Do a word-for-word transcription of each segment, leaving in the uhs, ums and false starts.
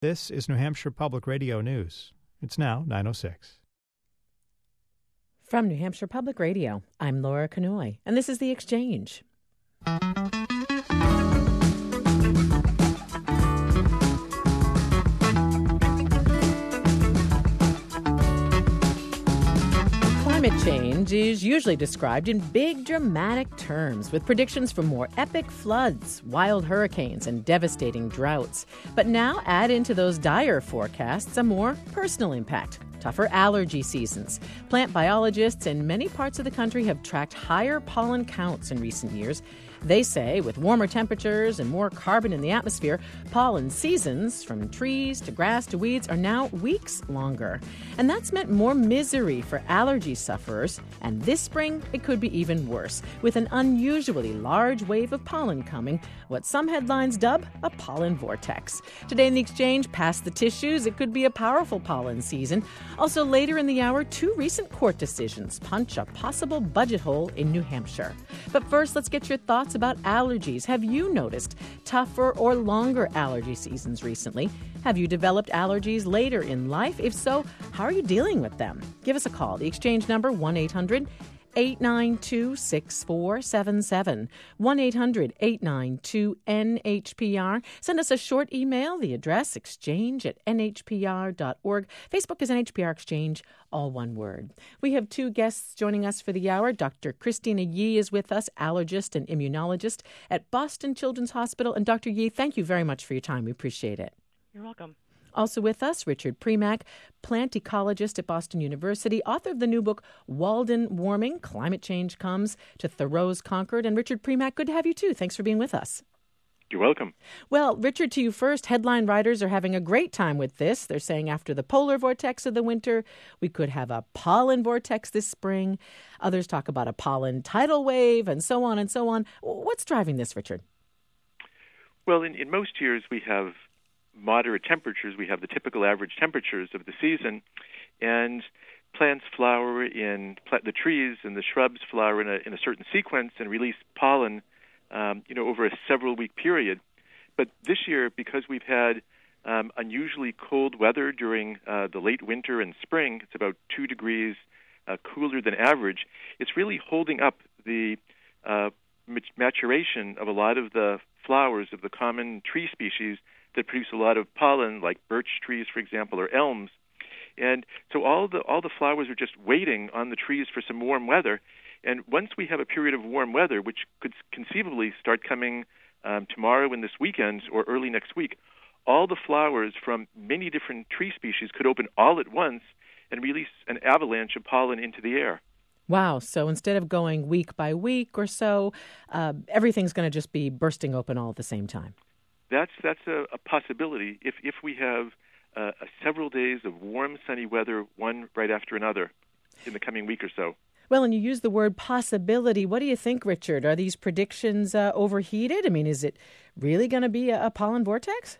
This is New Hampshire Public Radio News. It's now nine oh six. From New Hampshire Public Radio, I'm Laura Canoy, and this is The Exchange. Climate change is usually described in big, dramatic terms, with predictions for more epic floods, wild hurricanes, and devastating droughts. But now add into those dire forecasts a more personal impact. Tougher allergy seasons. Plant biologists in many parts of the country have tracked higher pollen counts in recent years. They say with warmer temperatures and more carbon in the atmosphere, pollen seasons, from trees to grass to weeds, are now weeks longer. And that's meant more misery for allergy sufferers. And this spring, it could be even worse, with an unusually large wave of pollen coming, what some headlines dub a pollen vortex. Today in The Exchange, past the tissues, it could be a powerful pollen season. Also later in the hour, two recent court decisions punch a possible budget hole in New Hampshire. But first, let's get your thoughts about allergies. Have you noticed tougher or longer allergy seasons recently? Have you developed allergies later in life? If so, how are you dealing with them? Give us a call. The Exchange number, one eight hundred eight nine two six four seven seven. one eight hundred eight nine two N H P R. Send us a short email. The address, exchange at N H P R dot org. Facebook is N H P R Exchange, all one word. We have two guests joining us for the hour. Doctor Christina Yee is with us, allergist and immunologist at Boston Children's Hospital. And Doctor Yee, thank you very much for your time. We appreciate it. You're welcome. Also with us, Richard Premack, plant ecologist at Boston University, author of the new book, Walden Warming, Climate Change Comes to Thoreau's Concord. And Richard Premack, good to have you too. Thanks for being with us. You're welcome. Well, Richard, to you first. Headline writers are having a great time with this. They're saying after the polar vortex of the winter, we could have a pollen vortex this spring. Others talk about a pollen tidal wave and so on and so on. What's driving this, Richard? Well, in, in most years, we have moderate temperatures. We have the typical average temperatures of the season, and plants flower in the trees and the shrubs flower in a, in a certain sequence and release pollen, um, you know, over a several week period. But this year, because we've had um, unusually cold weather during uh, the late winter and spring, it's about two degrees uh, cooler than average. It's really holding up the uh, maturation of a lot of the flowers of the common tree species that produce a lot of pollen, like birch trees, for example, or elms. And so all the all the flowers are just waiting on the trees for some warm weather. And once we have a period of warm weather, which could conceivably start coming um, tomorrow and this weekend or early next week, all the flowers from many different tree species could open all at once and release an avalanche of pollen into the air. Wow. So instead of going week by week or so, uh, everything's going to just be bursting open all at the same time. That's that's a, a possibility if if we have uh, a several days of warm, sunny weather, one right after another, in the coming week or so. Well, and you use the word possibility. What do you think, Richard? Are these predictions uh, overheated? I mean, is it really going to be a, a pollen vortex?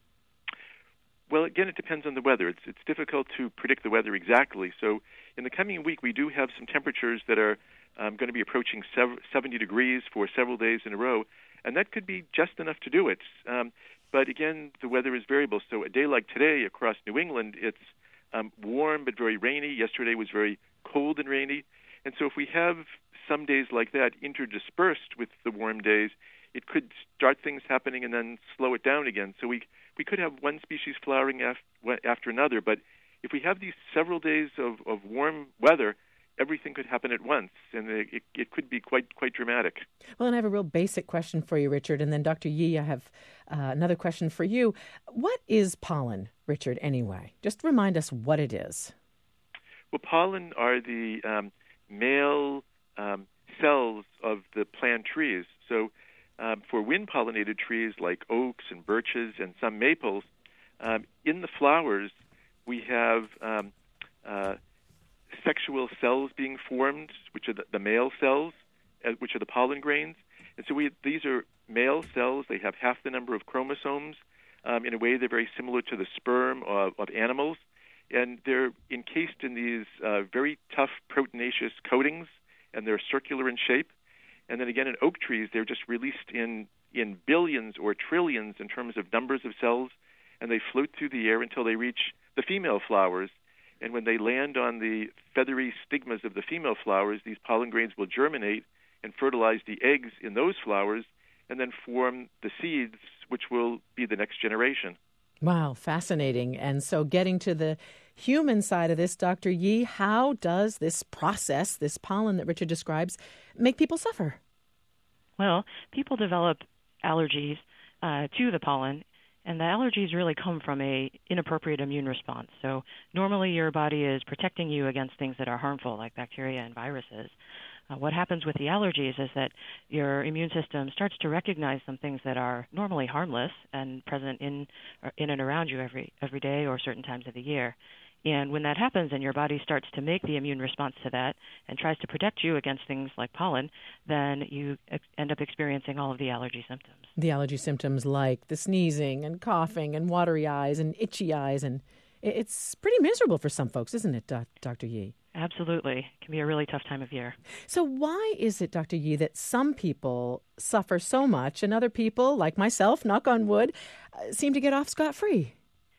Well, again, it depends on the weather. It's it's difficult to predict the weather exactly. So in the coming week, we do have some temperatures that are um, going to be approaching seventy degrees for several days in a row. And that could be just enough to do it. Um, but again, the weather is variable. So a day like today across New England, it's um, warm but very rainy. Yesterday was very cold and rainy. And so if we have some days like that interdispersed with the warm days, it could start things happening and then slow it down again. So we we could have one species flowering af- after another. But if we have these several days of, of warm weather, everything could happen at once, and it, it could be quite quite dramatic. Well, and I have a real basic question for you, Richard, and then Doctor Yee, I have uh, another question for you. What is pollen, Richard, anyway? Just remind us what it is. Well, pollen are the um, male um, cells of the plant trees. So um, for wind-pollinated trees like oaks and birches and some maples, um, in the flowers we have um, uh, sexual cells being formed, which are the, the male cells, uh, which are the pollen grains. And so we, these are male cells. They have half the number of chromosomes. Um, in a way, they're very similar to the sperm of, of animals. And they're encased in these uh, very tough proteinaceous coatings, and they're circular in shape. And then again, in oak trees, they're just released in, in billions or trillions in terms of numbers of cells. and they float through the air until they reach the female flowers. And when they land on the feathery stigmas of the female flowers, these pollen grains will germinate and fertilize the eggs in those flowers and then form the seeds, which will be the next generation. Wow, fascinating. And so getting to the human side of this, Doctor Yee, how does this process, this pollen that Richard describes, make people suffer? Well, people develop allergies uh, to the pollen, and the allergies really come from a inappropriate immune response. So normally your body is protecting you against things that are harmful, like bacteria and viruses. Uh, what happens with the allergies is that your immune system starts to recognize some things that are normally harmless and present in in and around you every every day or certain times of the year. And when that happens and your body starts to make the immune response to that and tries to protect you against things like pollen, then you ex- end up experiencing all of the allergy symptoms. The allergy symptoms like the sneezing and coughing and watery eyes and itchy eyes. And it's pretty miserable for some folks, isn't it, Doctor Yee? Absolutely. It can be a really tough time of year. So why is it, Doctor Yee, that some people suffer so much and other people, like myself, knock on wood, seem to get off scot-free?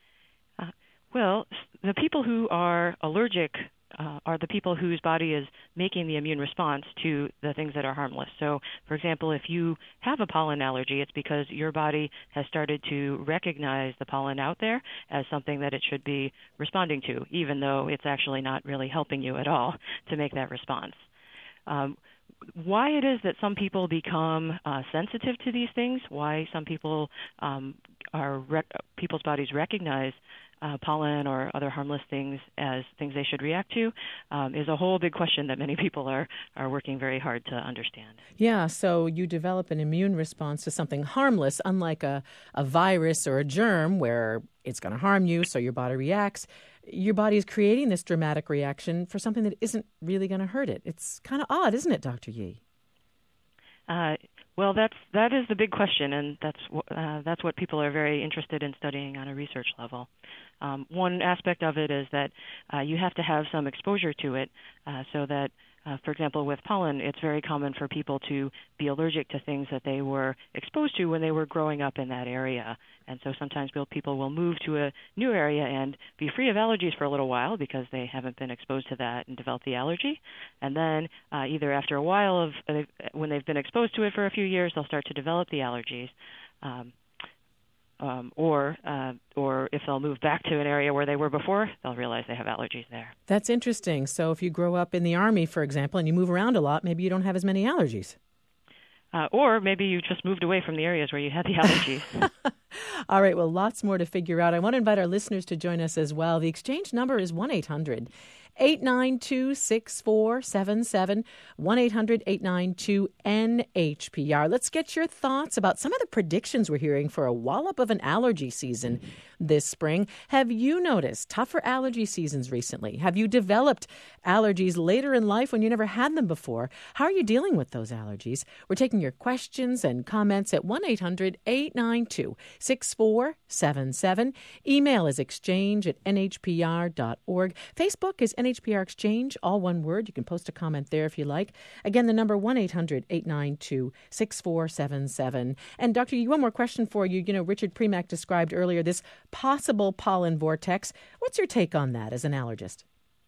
Uh, well, the people who are allergic uh, are the people whose body is making the immune response to the things that are harmless. So, for example, if you have a pollen allergy, it's because your body has started to recognize the pollen out there as something that it should be responding to, even though it's actually not really helping you at all to make that response. Um, why it is that some people become uh, sensitive to these things, why some people um, are rec- people's bodies recognize Uh, pollen or other harmless things as things they should react to um, is a whole big question that many people are, are working very hard to understand. Yeah, so you develop an immune response to something harmless, unlike a, a virus or a germ where it's going to harm you, so your body reacts. Your body is creating this dramatic reaction for something that isn't really going to hurt it. It's kind of odd, isn't it, Doctor Yee? Uh, well, that's that is the big question, and that's uh, that's what people are very interested in studying on a research level. Um, one aspect of it is that uh, you have to have some exposure to it, uh, so that, uh, for example, with pollen, it's very common for people to be allergic to things that they were exposed to when they were growing up in that area. And so sometimes people will move to a new area and be free of allergies for a little while because they haven't been exposed to that and develop the allergy. And then uh, either after a while of uh, when they've been exposed to it for a few years, they'll start to develop the allergies. Um, um, or uh, or if they'll move back to an area where they were before, they'll realize they have allergies there. That's interesting. So if you grow up in the Army, for example, and you move around a lot, maybe you don't have as many allergies. Uh, or maybe you just moved away from the areas where you had the allergies. All right, well, lots more to figure out. I want to invite our listeners to join us as well. The exchange number is one eight hundred eight nine two six four seven seven, one eight hundred eight nine two N H P R. Let's get your thoughts about some of the predictions we're hearing for a wallop of an allergy season this spring. Have you noticed tougher allergy seasons recently? Have you developed allergies later in life when you never had them before? How are you dealing with those allergies? We're taking your questions and comments at one eight hundred eight nine two six four seven seven. Email is exchange at N H P R dot org. Facebook is N H P R Exchange, all one word. You can post a comment there if you like. Again, the number one eight hundred eight nine two six four seven seven. And Doctor Yee, one more question for you. You know, Richard Premack described earlier this possible pollen vortex. What's your take on that as an allergist?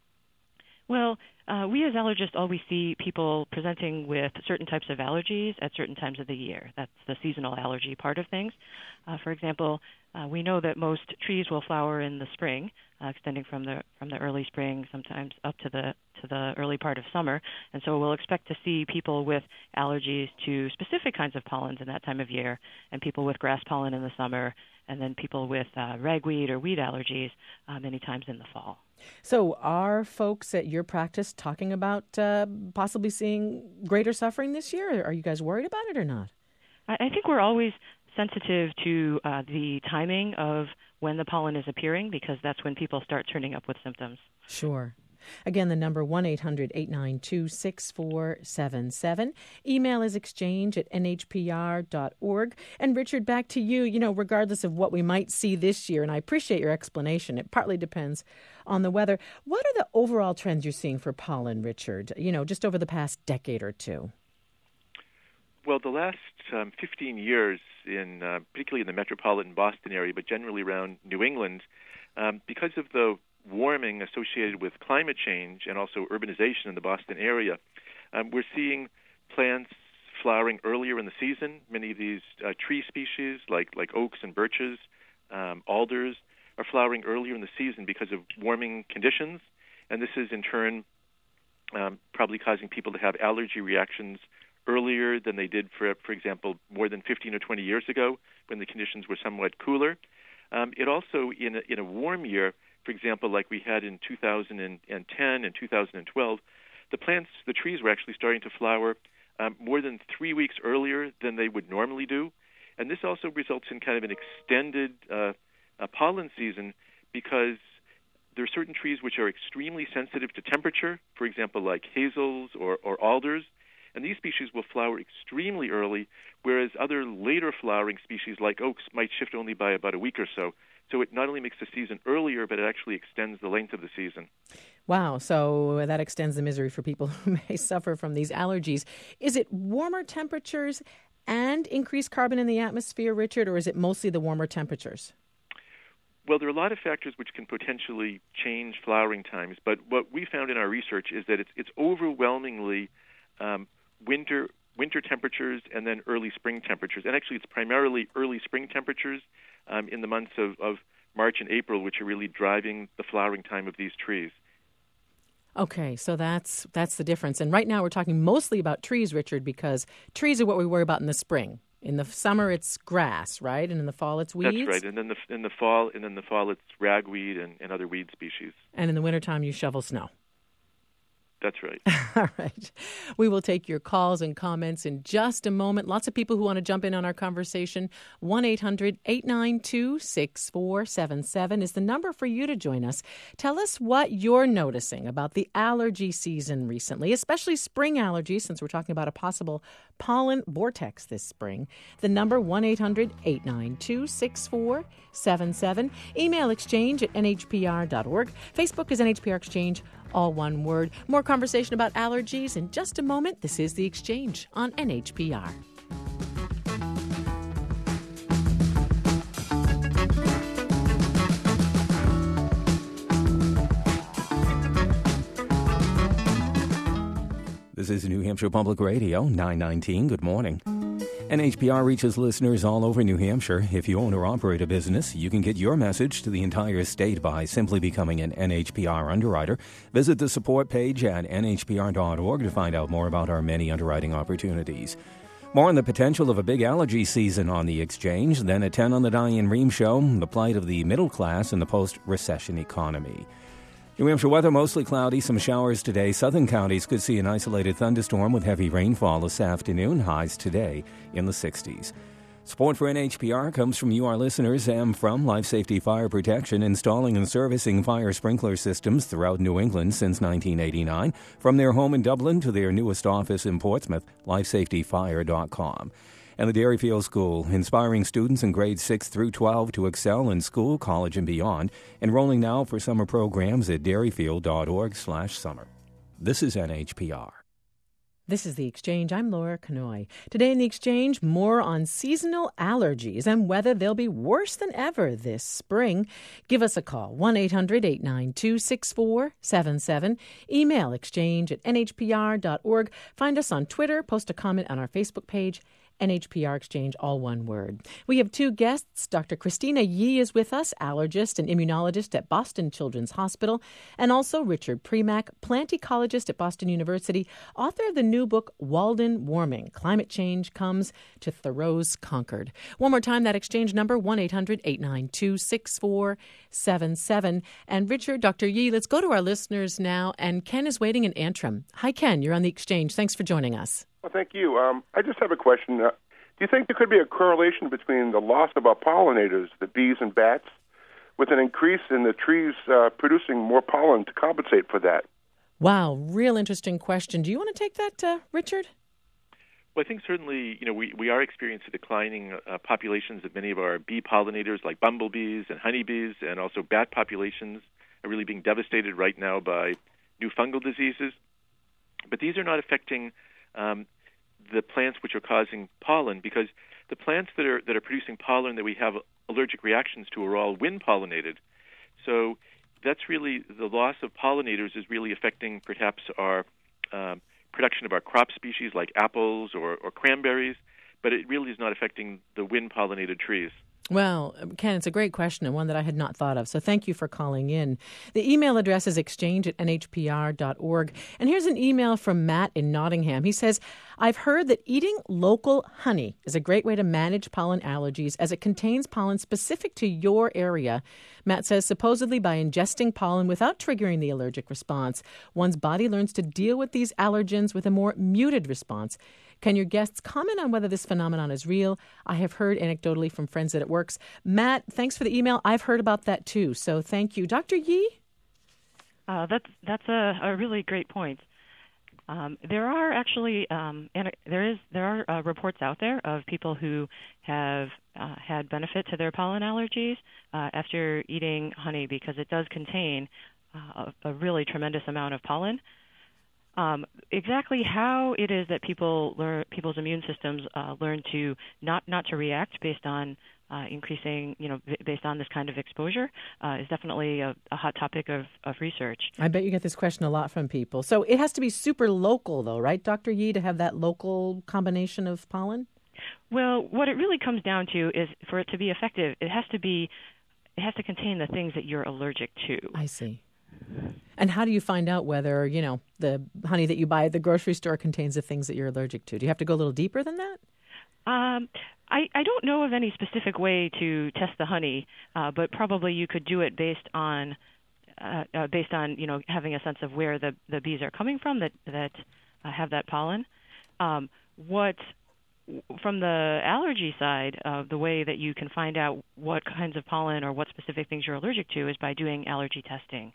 Well, uh, we as allergists always see people presenting with certain types of allergies at certain times of the year. That's the seasonal allergy part of things. Uh, for example, uh, we know that most trees will flower in the spring, uh, extending from the from the early spring, sometimes up to the to the early part of summer. And so we'll expect to see people with allergies to specific kinds of pollens in that time of year, and people with grass pollen in the summer, and then people with uh, ragweed or weed allergies uh, many times in the fall. So are folks at your practice talking about uh, possibly seeing greater suffering this year? Are you guys worried about it or not? I, I think we're always sensitive to uh, the timing of when the pollen is appearing, because that's when people start turning up with symptoms. Sure. Again, the number one eight hundred eight nine two six four seven seven. Email is exchange at N H P R dot org. And Richard, back to you. You know, regardless of what we might see this year, and I appreciate your explanation, it partly depends on the weather. What are the overall trends you're seeing for pollen, Richard, you know, just over the past decade or two? Well, the last um, fifteen years, in uh, particularly in the metropolitan Boston area, but generally around New England, um, because of the warming associated with climate change and also urbanization in the Boston area, um, we're seeing plants flowering earlier in the season. Many of these uh, tree species, like like oaks and birches, um, alders, are flowering earlier in the season because of warming conditions, and this is in turn um, probably causing people to have allergy reactions earlier than they did, for for example, more than fifteen or twenty years ago when the conditions were somewhat cooler. Um, it also, in a, in a warm year, for example, like we had in two thousand ten and two thousand twelve, the plants, the trees were actually starting to flower um, more than three weeks earlier than they would normally do. And this also results in kind of an extended uh, uh, pollen season because there are certain trees which are extremely sensitive to temperature, for example, like hazels or, or alders. And these species will flower extremely early, whereas other later flowering species like oaks might shift only by about a week or so. So it not only makes the season earlier, but it actually extends the length of the season. Wow. So that extends the misery for people who may suffer from these allergies. Is it warmer temperatures and increased carbon in the atmosphere, Richard, or is it mostly the warmer temperatures? Well, there are a lot of factors which can potentially change flowering times, but what we found in our research is that it's, it's overwhelmingly um, winter winter temperatures and then early spring temperatures. And actually, it's primarily early spring temperatures um, in the months of, of March and April, which are really driving the flowering time of these trees. Okay, so that's that's the difference. And right now we're talking mostly about trees, Richard, because trees are what we worry about in the spring. In the summer, it's grass, right? And in the fall, it's weeds? That's right. And then the, in the fall, and in the fall, it's ragweed and, and other weed species. And in the wintertime, you shovel snow. That's right. All right. We will take your calls and comments in just a moment. Lots of people who want to jump in on our conversation. one eight hundred eight nine two six four seven seven is the number for you to join us. Tell us what you're noticing about the allergy season recently, especially spring allergies, since we're talking about a possible pollen vortex this spring. The number one eight hundred eight nine two six four seven seven. Email exchange at n h p r dot org. Facebook is N H P R Exchange, all one word. More conversation about allergies in just a moment. This is The Exchange on N H P R. This is New Hampshire Public Radio, nine nineteen. Good morning. N H P R reaches listeners all over New Hampshire. If you own or operate a business, you can get your message to the entire state by simply becoming an N H P R underwriter. Visit the support page at n h p r dot org to find out more about our many underwriting opportunities. More on the potential of a big allergy season on the Exchange, then at ten on the Diane Rehm Show, the plight of the middle class in the post-recession economy. New Hampshire weather, mostly cloudy, some showers today. Southern counties could see an isolated thunderstorm with heavy rainfall this afternoon. Highs today in the sixties. Support for N H P R comes from you, our listeners, and from Life Safety Fire Protection, installing and servicing fire sprinkler systems throughout New England since nineteen eighty-nine. From their home in Dublin to their newest office in Portsmouth, life safety fire dot com. And the Derryfield School, inspiring students in grades six through twelve to excel in school, college, and beyond. Enrolling now for summer programs at derryfield dot org slash summer. This is N H P R. This is The Exchange. I'm Laura Canoy. Today in The Exchange, more on seasonal allergies and whether they'll be worse than ever this spring. Give us a call, one eight hundred eight nine two six four seven seven. Email exchange at n h p r dot org. Find us on Twitter. Post a comment on our Facebook page. N H P R Exchange, all one word. We have two guests. Doctor Christina Yee is with us, allergist and immunologist at Boston Children's Hospital, and also Richard Premack, plant ecologist at Boston University, author of the new book, Walden Warming, Climate Change Comes to Thoreau's Concord. One more time, that exchange number, one eight hundred eight nine two six four seven seven. And Richard, Doctor Yee, let's go to our listeners now, and Ken is waiting in Antrim. Hi, Ken. You're on The Exchange. Thanks for joining us. Well, thank you. Um, I just have a question. Uh, do you think there could be a correlation between the loss of our pollinators, the bees and bats, with an increase in the trees uh, producing more pollen to compensate for that? Wow, real interesting question. Do you want to take that, uh, Richard? Well, I think certainly, you know, we, we are experiencing declining uh, populations of many of our bee pollinators like bumblebees and honeybees, and also bat populations are really being devastated right now by new fungal diseases. But these are not affecting um, the plants which are causing pollen, because the plants that are that are producing pollen that we have allergic reactions to are all wind pollinated. So that's really the loss of pollinators is really affecting perhaps our um, production of our crop species like apples or, or cranberries, but it really is not affecting the wind pollinated trees. Well, Ken, it's a great question and one that I had not thought of. So thank you for calling in. The email address is exchange at n h p r dot org. And here's an email from Matt in Nottingham. He says, I've heard that eating local honey is a great way to manage pollen allergies as it contains pollen specific to your area. Matt says supposedly by ingesting pollen without triggering the allergic response, one's body learns to deal with these allergens with a more muted response. Can your guests comment on whether this phenomenon is real? I have heard anecdotally from friends that it works. Matt, thanks for the email. I've heard about that too, so thank you. Doctor Yee? Uh, that's that's a, a really great point. Um, there are actually um, and there is there are uh, reports out there of people who have uh, had benefit to their pollen allergies uh, after eating honey because it does contain uh, a, a really tremendous amount of pollen. Um, exactly how it is that people learn, people's immune systems uh, learn to not, not to react based on uh, increasing, you know, b- based on this kind of exposure uh, is definitely a, a hot topic of, of research. I bet you get this question a lot from people. So it has to be super local, though, right, Doctor Yee, to have that local combination of pollen? Well, what it really comes down to is for it to be effective, it has to be, it has to contain the things that you're allergic to. I see. And how do you find out whether, you know, the honey that you buy at the grocery store contains the things that you're allergic to? Do you have to go a little deeper than that? Um, I, I don't know of any specific way to test the honey, uh, but probably you could do it based on, uh, uh, based on you know having a sense of where the, the bees are coming from that that uh, have that pollen. Um, what from the allergy side, uh, the way that you can find out what kinds of pollen or what specific things you're allergic to is by doing allergy testing.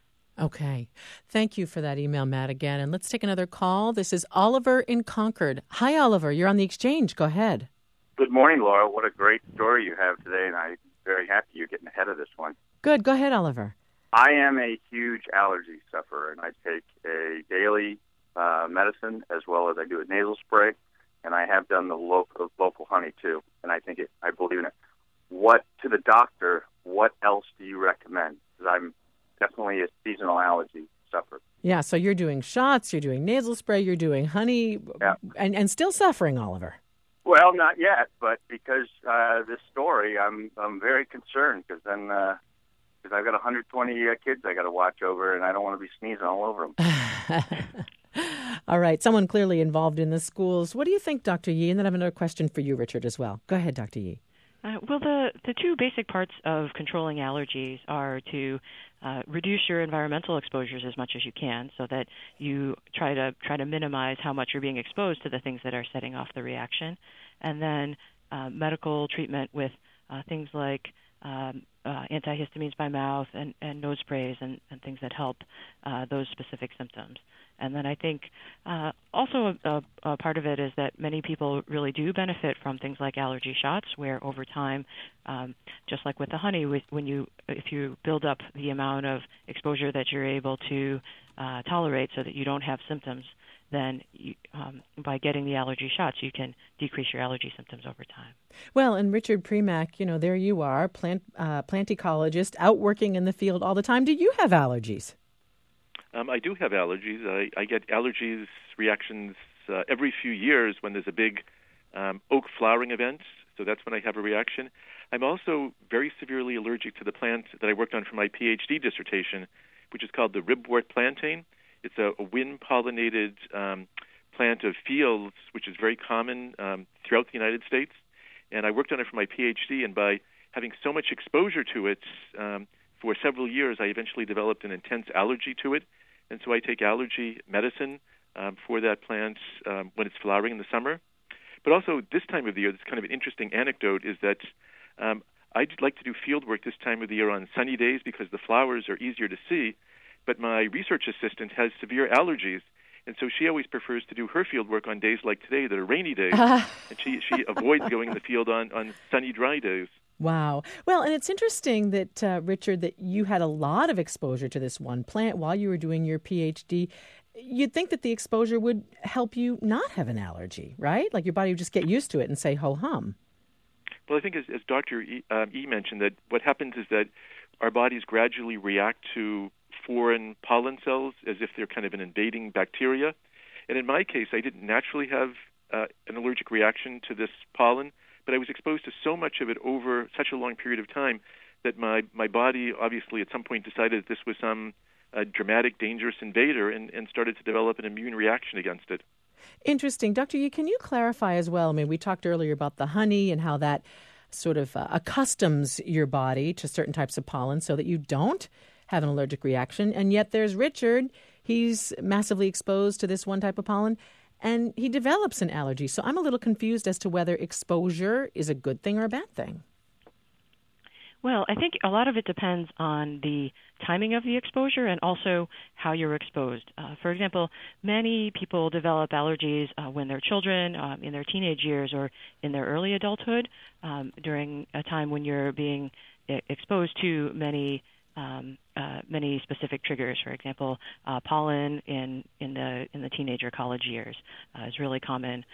Okay. Thank you for that email, Matt, again. And let's take another call. This is Oliver in Concord. Hi, Oliver. You're on the exchange. Go ahead. Good morning, Laura. What a great story you have today, and I'm very happy you're getting ahead of this one. Good. Go ahead, Oliver. I am a huge allergy sufferer, and I take a daily uh, medicine as well as I do a nasal spray, and I have done the local, local honey, too, and I think it, I believe in it. What, to the doctor, what else do you recommend? Because I'm definitely a seasonal allergy sufferer. Yeah, so you're doing shots, you're doing nasal spray, you're doing honey, yeah. and, and still suffering, Oliver. Well, not yet, but because uh, this story, I'm I'm very concerned because then uh, because I've got one hundred twenty uh, kids I got to watch over, and I don't want to be sneezing all over them. All right, someone clearly involved in the schools. What do you think, Doctor Yee? And then I have another question for you, Richard, as well. Go ahead, Doctor Yee. Uh, well, the, the two basic parts of controlling allergies are to uh, reduce your environmental exposures as much as you can, so that you try to try to minimize how much you're being exposed to the things that are setting off the reaction, and then uh, medical treatment with uh, things like um, uh, antihistamines by mouth and, and nose sprays and, and things that help uh, those specific symptoms. And then I think uh, also a, a, a part of it is that many people really do benefit from things like allergy shots, where over time, um, just like with the honey, with, when you if you build up the amount of exposure that you're able to uh, tolerate so that you don't have symptoms, then you, um, by getting the allergy shots, you can decrease your allergy symptoms over time. Well, and Richard Premack, you know, there you are, plant uh, plant ecologist, out working in the field all the time. Do you have allergies? Um, I do have allergies. I, I get allergies reactions uh, every few years when there's a big um, oak flowering event. So that's when I have a reaction. I'm also very severely allergic to the plant that I worked on for my PhD dissertation, which is called the ribwort plantain. It's a, a wind-pollinated um, plant of fields, which is very common um, throughout the United States. And I worked on it for my PhD, and by having so much exposure to it um, for several years, I eventually developed an intense allergy to it. And so I take allergy medicine um, for that plant um, when it's flowering in the summer. But also this time of the year, this kind of an interesting anecdote is that um, I like to do field work this time of the year on sunny days because the flowers are easier to see. But my research assistant has severe allergies, and so she always prefers to do her field work on days like today that are rainy days, and she, she avoids going in the field on, on sunny, dry days. Wow. Well, and it's interesting that, uh, Richard, that you had a lot of exposure to this one plant while you were doing your PhD. you'd think that the exposure would help you not have an allergy, right? Like your body would just get used to it and say, ho hum. Well, I think as, as Doctor E, um, e mentioned, that what happens is that our bodies gradually react to foreign pollen cells as if they're kind of an invading bacteria. And in my case, I didn't naturally have uh, an allergic reaction to this pollen, but I was exposed to so much of it over such a long period of time that my, my body obviously at some point decided that this was some uh, dramatic, dangerous invader and, and started to develop an immune reaction against it. Interesting. Doctor Yee, can you clarify as well? I mean, we talked earlier about the honey and how that sort of uh, accustoms your body to certain types of pollen so that you don't have an allergic reaction. And yet there's Richard. He's massively exposed to this one type of pollen, and he develops an allergy. So I'm a little confused as to whether exposure is a good thing or a bad thing. Well, I think a lot of it depends on the timing of the exposure and also how you're exposed. Uh, for example, many people develop allergies uh, when they're children, um, in their teenage years, or in their early adulthood, um, during a time when you're being e- exposed to many um, uh, many specific triggers. For example, uh, pollen in in the in the teenage or college years uh, is really common.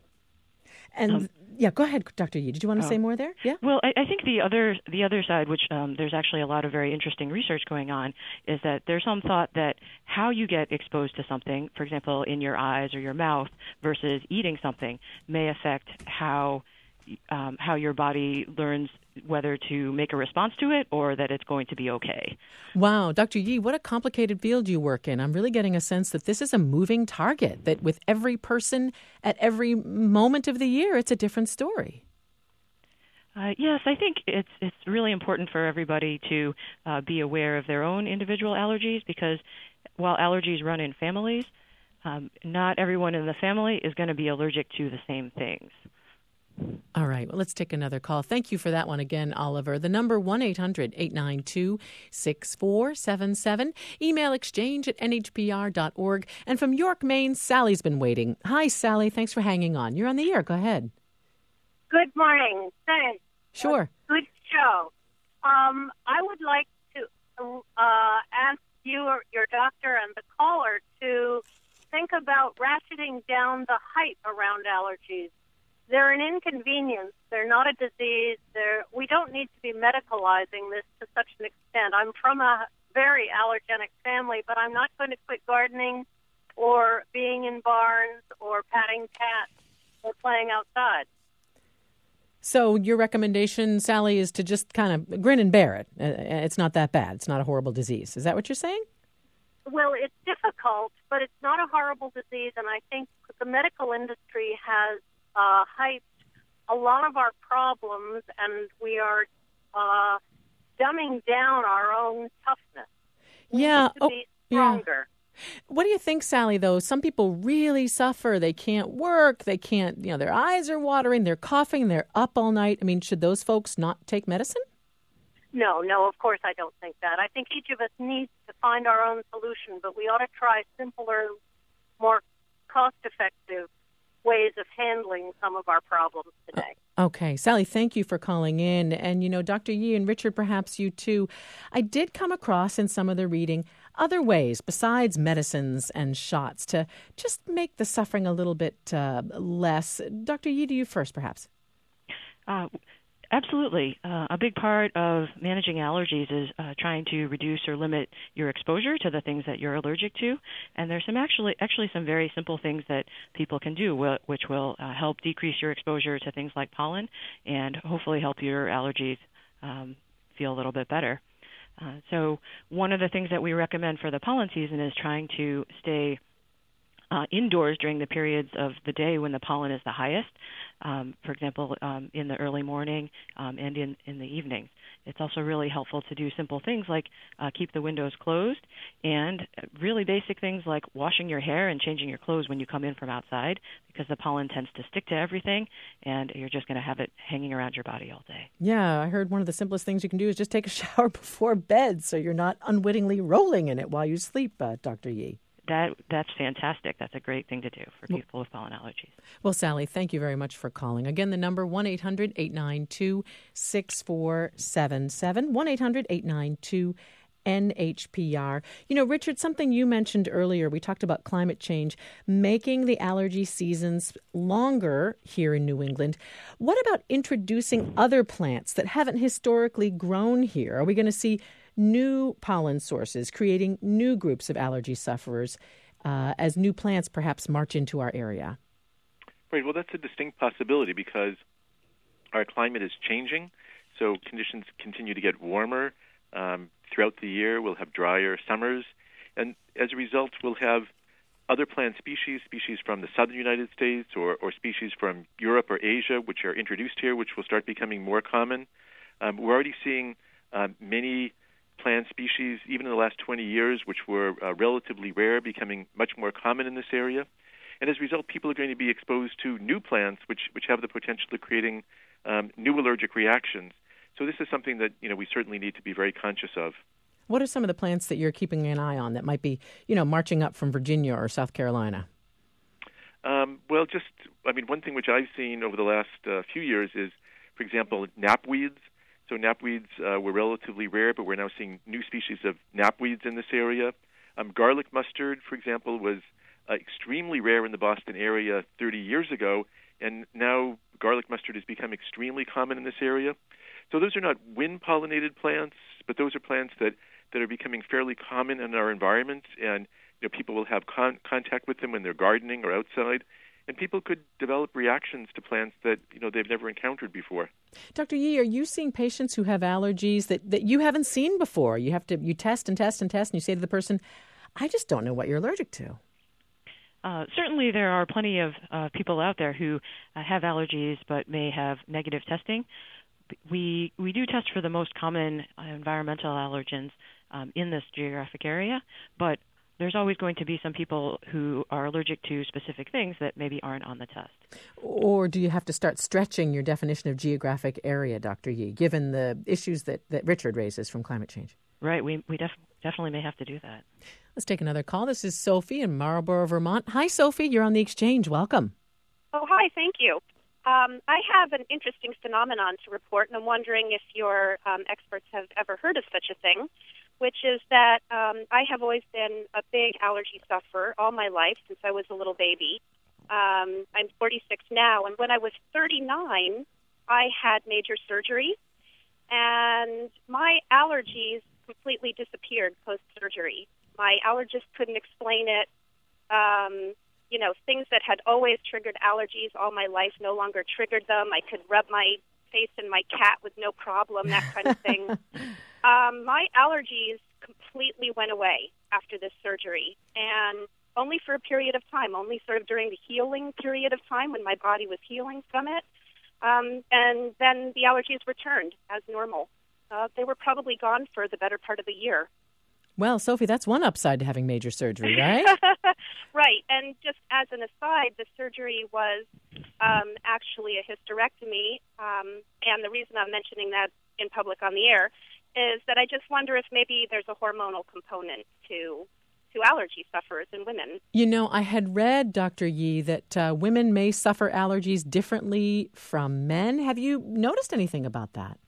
And Um, yeah, go ahead, Doctor Yee. Did you want to oh. say more there? Yeah. Well, I, I think the other the other side, which um, there's actually a lot of very interesting research going on, is that there's some thought that how you get exposed to something, for example, in your eyes or your mouth, versus eating something, may affect how um, how your body learns whether to make a response to it or that it's going to be okay. Wow, Doctor Yee, what a complicated field you work in. I'm really getting a sense that this is a moving target, that with every person at every moment of the year, it's a different story. Uh, yes, I think it's it's really important for everybody to uh, be aware of their own individual allergies, because while allergies run in families, um, not everyone in the family is going to be allergic to the same things. All right. Well, let's take another call. Thank you for that one again, Oliver. The number one eight hundred eight nine two six four seven seven. Email exchange at n h p r dot org. And from York, Maine, Sally's been waiting. Hi, Sally. Thanks for hanging on. You're on the air. Go ahead. Good morning. Thanks. Sure. Uh, good show. Um, I would like to uh, ask you or your doctor and the caller to think about ratcheting down the hype around allergies. They're an inconvenience. They're not a disease. They're, we don't need to be medicalizing this to such an extent. I'm from a very allergenic family, but I'm not going to quit gardening or being in barns or patting cats or playing outside. So your recommendation, Sally, is to just kind of grin and bear it. It's not that bad. It's not a horrible disease. Is that what you're saying? Well, it's difficult, but it's not a horrible disease, and I think the medical industry has uh, hyped a lot of our problems, and we are uh, dumbing down our own toughness. We Yeah. need to Oh, be yeah. stronger. What do you think, Sally, though? Some people really suffer. They can't work. They can't, you know, their eyes are watering. They're coughing. They're up all night. I mean, should those folks not take medicine? No, no, of course I don't think that. I think each of us needs to find our own solution, but we ought to try simpler, more cost-effective ways of handling some of our problems today. Okay. Sally, thank you for calling in. And, you know, Doctor Yee and Richard, perhaps you too, I did come across in some of the reading other ways besides medicines and shots to just make the suffering a little bit uh, less. Doctor Yee, to you first, perhaps. Uh, Absolutely. Uh, a big part of managing allergies is uh, trying to reduce or limit your exposure to the things that you're allergic to. And there's some actually actually some very simple things that people can do, wh- which will uh, help decrease your exposure to things like pollen and hopefully help your allergies um, feel a little bit better. Uh, so one of the things that we recommend for the pollen season is trying to stay Uh, indoors during the periods of the day when the pollen is the highest, um, for example, um, in the early morning um, and in, in the evenings. It's also really helpful to do simple things like uh, keep the windows closed and really basic things like washing your hair and changing your clothes when you come in from outside, because the pollen tends to stick to everything and you're just going to have it hanging around your body all day. Yeah, I heard one of the simplest things you can do is just take a shower before bed so you're not unwittingly rolling in it while you sleep, uh, Doctor Yee. That That's fantastic. That's a great thing to do for people with pollen allergies. Well, Sally, thank you very much for calling. Again, the number one eight hundred eight nine two six four seven seven, one eight hundred eight nine two N H P R. You know, Richard, something you mentioned earlier, we talked about climate change, making the allergy seasons longer here in New England. What about introducing other plants that haven't historically grown here? Are we going to see new pollen sources, creating new groups of allergy sufferers uh, as new plants perhaps march into our area? Right. Well, that's a distinct possibility because our climate is changing, so conditions continue to get warmer. Um, throughout the year, we'll have drier summers, and as a result, we'll have other plant species, species from the southern United States or, or species from Europe or Asia, which are introduced here, which will start becoming more common. Um, we're already seeing uh, many plant species, even in the last twenty years, which were uh, relatively rare, becoming much more common in this area. And as a result, people are going to be exposed to new plants, which, which have the potential of creating um, new allergic reactions. So this is something that, you know, we certainly need to be very conscious of. What are some of the plants that you're keeping an eye on that might be, you know, marching up from Virginia or South Carolina? Um, well, just, I mean, one thing which I've seen over the last uh, few years is, for example, knapweeds. So knapweeds uh, were relatively rare, but we're now seeing new species of knapweeds in this area. Um, garlic mustard, for example, was uh, extremely rare in the Boston area thirty years ago, and now garlic mustard has become extremely common in this area. So those are not wind-pollinated plants, but those are plants that, that are becoming fairly common in our environment, and you know, people will have con- contact with them when they're gardening or outside, and people could develop reactions to plants that you know they've never encountered before. Doctor Yee, are you seeing patients who have allergies that, that you haven't seen before? You have to you test and test and test, and you say to the person, "I just don't know what you're allergic to." Uh, certainly, there are plenty of uh, people out there who uh, have allergies but may have negative testing. We we do test for the most common uh, environmental allergens um, in this geographic area, but there's always going to be some people who are allergic to specific things that maybe aren't on the test. Or do you have to start stretching your definition of geographic area, Doctor Yee, given the issues that, that Richard raises from climate change? Right. We we def- definitely may have to do that. Let's take another call. This is Sophie in Marlborough, Vermont. Hi, Sophie. You're on the Exchange. Welcome. Oh, hi. Thank you. Um, I have an interesting phenomenon to report, and I'm wondering if your um, experts have ever heard of such a thing, which is that um, I have always been a big allergy sufferer all my life since I was a little baby. Um, I'm forty-six now, and when I was thirty-nine, I had major surgery, and my allergies completely disappeared post-surgery. My allergist couldn't explain it. Um, you know, things that had always triggered allergies all my life no longer triggered them. I could rub my face in my cat with no problem, that kind of thing. um, my allergies completely went away after this surgery, and only for a period of time, only sort of during the healing period of time when my body was healing from it. Um, and then the allergies returned as normal. Uh, they were probably gone for the better part of a year. Well, Sophie, that's one upside to having major surgery, right? Right. And just as an aside, the surgery was um, actually a hysterectomy. Um, and the reason I'm mentioning that in public on the air is that I just wonder if maybe there's a hormonal component to to allergy sufferers in women. You know, I had read, Doctor Yee, that uh, women may suffer allergies differently from men. Have you noticed anything about that?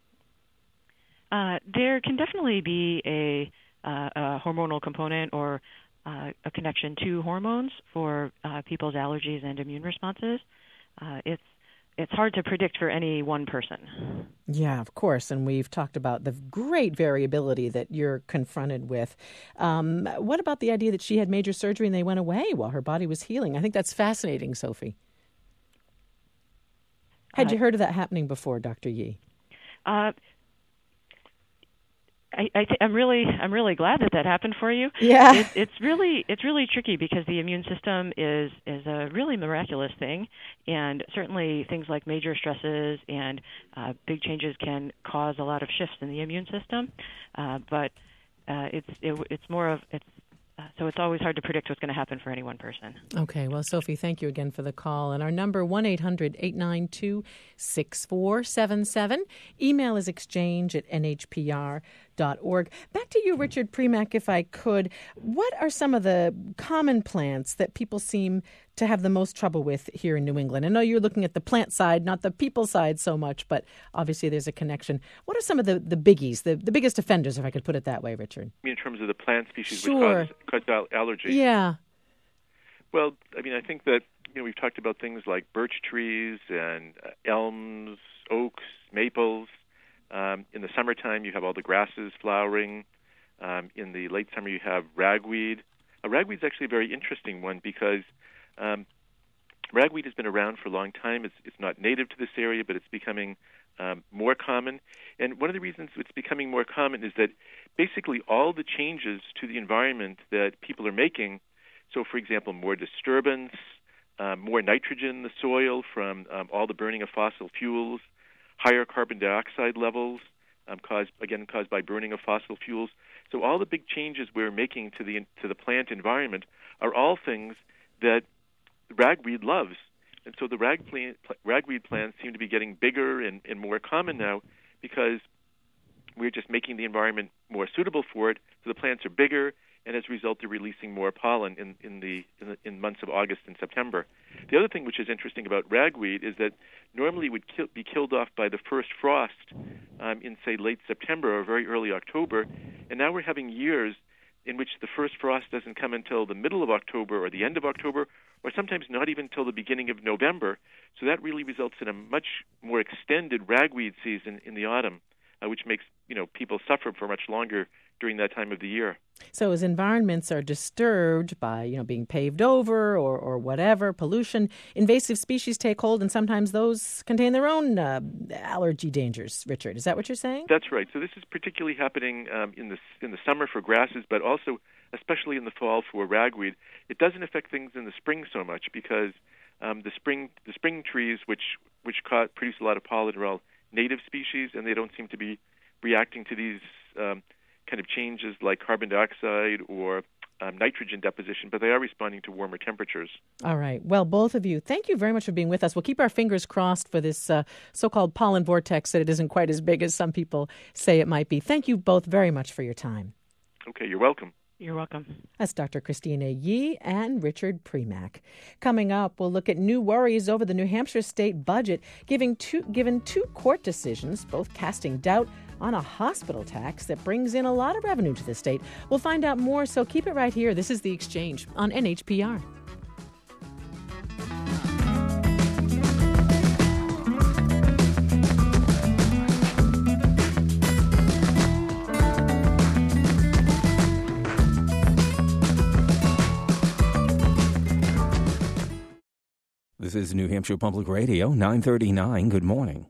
Uh, there can definitely be a Uh, a hormonal component or uh, a connection to hormones for uh, people's allergies and immune responses. Uh, it's it's hard to predict for any one person. Yeah, of course, and we've talked about the great variability that you're confronted with. Um, what about the idea that she had major surgery and they went away while her body was healing? I think that's fascinating, Sophie. Had uh, you heard of that happening before, Doctor Yee? Uh, I, I th- I'm really, I'm really glad that that happened for you. Yeah, it, it's really, it's really tricky because the immune system is is a really miraculous thing, and certainly things like major stresses and uh, big changes can cause a lot of shifts in the immune system. Uh, but uh, it's it, it's more of it's. Uh, so it's always hard to predict what's going to happen for any one person. Okay. Well, Sophie, thank you again for the call. And our number, one eight hundred eight nine two six four seven seven. Email is exchange at N H P R dot org. Back to you, Richard Premack, if I could. What are some of the common plants that people seem to have the most trouble with here in New England? I know you're looking at the plant side, not the people side so much, but obviously there's a connection. What are some of the, the biggies, the, the biggest offenders, if I could put it that way, Richard? I mean, in terms of the plant species Sure. which cause, cause allergies? Yeah. Well, I mean, I think that, you know, we've talked about things like birch trees and uh, elms, oaks, maples. Um, in the summertime, you have all the grasses flowering. Um, in the late summer, you have ragweed. Uh, ragweed is actually a very interesting one because um, ragweed has been around for a long time. It's, it's not native to this area, but it's becoming um, more common. And one of the reasons it's becoming more common is that basically all the changes to the environment that people are making, so for example, more disturbance, uh, more nitrogen in the soil from um, all the burning of fossil fuels, higher carbon dioxide levels, um, caused again caused by burning of fossil fuels. So all the big changes we're making to the to the plant environment are all things that ragweed loves. And so the rag plant, ragweed plants seem to be getting bigger and, and more common now because we're just making the environment more suitable for it. So the plants are bigger, and as a result, they're releasing more pollen in, in, the, in the in months of August and September. The other thing which is interesting about ragweed is that normally it would kill, be killed off by the first frost um, in, say, late September or very early October, and now we're having years in which the first frost doesn't come until the middle of October or the end of October, or sometimes not even until the beginning of November. So that really results in a much more extended ragweed season in the autumn, uh, which makes you know people suffer for much longer during that time of the year. So as environments are disturbed by, you know, being paved over or, or whatever, pollution, invasive species take hold, and sometimes those contain their own uh, allergy dangers, Richard. Is that what you're saying? That's right. So this is particularly happening um, in the in the summer for grasses, but also especially in the fall for ragweed. It doesn't affect things in the spring so much because um, the spring the spring trees, which, which ca- produce a lot of pollen, are all native species, and they don't seem to be reacting to these um, kind of changes like carbon dioxide or um, nitrogen deposition, but they are responding to warmer temperatures. All right. Well, both of you, thank you very much for being with us. We'll keep our fingers crossed for this uh, so-called pollen vortex, that it isn't quite as big as some people say it might be. Thank you both very much for your time. Okay, you're welcome. You're welcome. That's Doctor Christina Yee and Richard Premack. Coming up, we'll look at new worries over the New Hampshire state budget, giving two, given two court decisions, both casting doubt on a hospital tax that brings in a lot of revenue to the state. We'll find out more, so keep it right here. This is The Exchange on N H P R. This is New Hampshire Public Radio, nine thirty-nine. Good morning.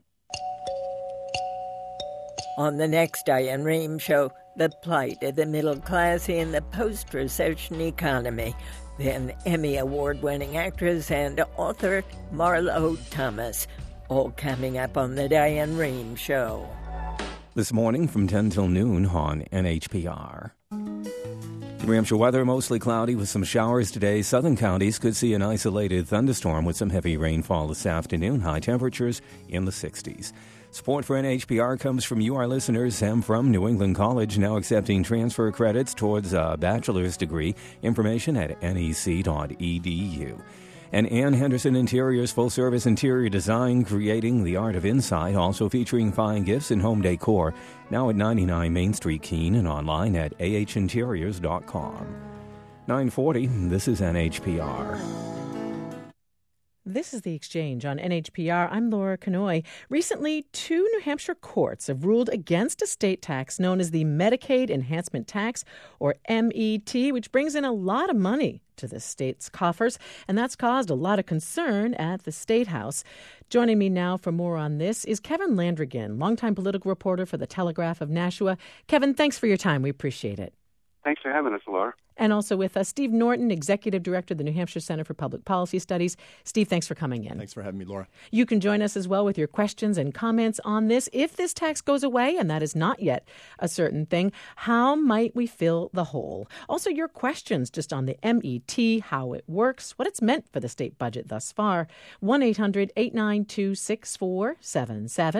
On the next Diane Rehm Show, the plight of the middle class in the post-recession economy. Then Emmy Award-winning actress and author Marlo Thomas. All coming up on the Diane Rehm Show. This morning from ten till noon on N H P R. New Hampshire weather, mostly cloudy with some showers today. Southern counties could see an isolated thunderstorm with some heavy rainfall this afternoon. High temperatures in the sixties. Support for N H P R comes from you, our listeners. Sam from New England College, now accepting transfer credits towards a bachelor's degree. Information at N E C dot E D U. And Ann Henderson Interiors full-service interior design, creating the art of inside, also featuring fine gifts and home decor. Now at ninety-nine Main Street, Keene, and online at A H interiors dot com. nine forty, this is N H P R. This is The Exchange on N H P R. I'm Laura Kanoy. Recently, two New Hampshire courts have ruled against a state tax known as the Medicaid Enhancement Tax, or M E T, which brings in a lot of money to the state's coffers, and that's caused a lot of concern at the State House. Joining me now for more on this is Kevin Landrigan, longtime political reporter for the Telegraph of Nashua. Kevin, thanks for your time. We appreciate it. Thanks for having us, Laura. And also with us, Steve Norton, Executive Director of the New Hampshire Center for Public Policy Studies. Steve, thanks for coming in. Thanks for having me, Laura. You can join us as well with your questions and comments on this. If this tax goes away, and that is not yet a certain thing, how might we fill the hole? Also, your questions just on the M E T, how it works, what it's meant for the state budget thus far. one eight hundred eight nine two six four seven seven.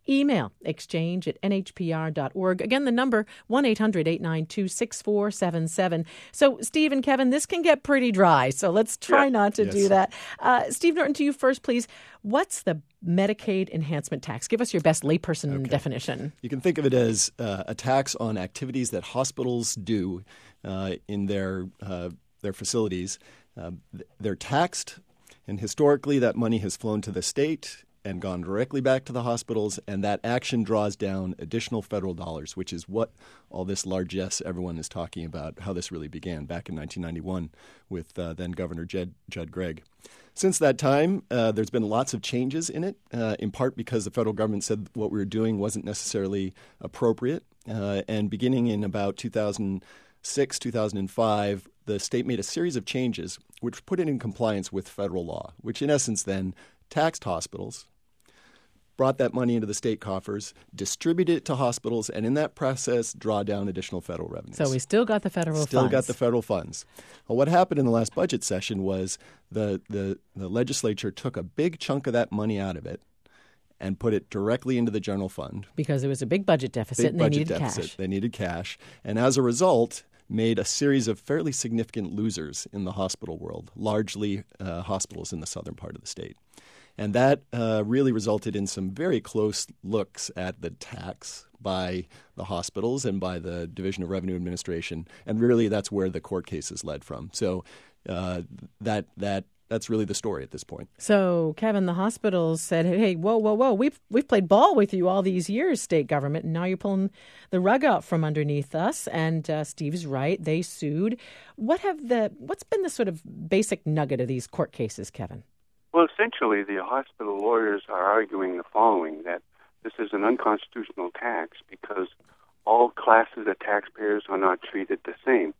Email exchange at n h p r dot org. Again, the number one eight hundred eight nine two six four seven seven. So, Steve and Kevin, this can get pretty dry, so let's try yeah. not to yes. do that. Uh, Steve Norton, to you first, please. What's the Medicaid enhancement tax? Give us your best layperson okay. definition. You can think of it as uh, a tax on activities that hospitals do uh, in their uh, their facilities. Uh, they're taxed, and historically that money has flown to the state and gone directly back to the hospitals, and that action draws down additional federal dollars, which is what all this largesse everyone is talking about, how this really began back in nineteen ninety-one with uh, then Governor Jed, Judd Gregg. Since that time, uh, there's been lots of changes in it, uh, in part because the federal government said what we were doing wasn't necessarily appropriate. Uh, and beginning in about two thousand six, two thousand five, the state made a series of changes which put it in compliance with federal law, which in essence then taxed hospitals, brought that money into the state coffers, distributed it to hospitals, and in that process, draw down additional federal revenues. So we still got the federal still funds. Still got the federal funds. Well, what happened in the last budget session was the, the, the legislature took a big chunk of that money out of it and put it directly into the general fund. Because it was a big budget deficit big and they budget needed deficit. cash. They needed cash. And as a result, made a series of fairly significant losers in the hospital world, largely uh, hospitals in the southern part of the state. And that uh, really resulted in some very close looks at the tax by the hospitals and by the Division of Revenue Administration. And really that's where the court cases led from. So uh, that that that's really the story at this point. So, Kevin, the hospitals said, hey, whoa, whoa, whoa, we've, we've played ball with you all these years, state government, and now you're pulling the rug out from underneath us. And uh, Steve's right, they sued. What have the what's been the sort of basic nugget of these court cases, Kevin? Well, essentially, the hospital lawyers are arguing the following, that this is an unconstitutional tax because all classes of taxpayers are not treated the same.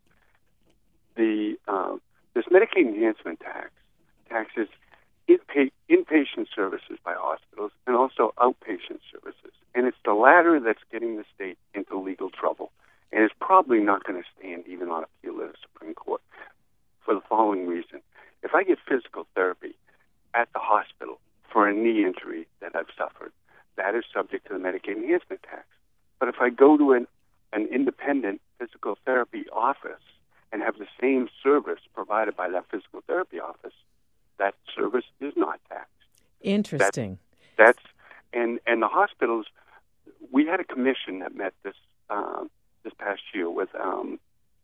The uh, this Medicaid enhancement tax taxes inpa- inpatient services by hospitals and also outpatient services. And it's the latter that's getting the state into legal trouble. And it's probably not going to stand even on appeal at the Supreme Court for the following reason. If I get physical therapy at the hospital for a knee injury that I've suffered, that is subject to the Medicaid enhancement tax. But if I go to an, an independent physical therapy office and have the same service provided by that physical therapy office, that service is not taxed. Interesting. That, that's and and the hospitals. We had a commission that met this uh, this past year with um,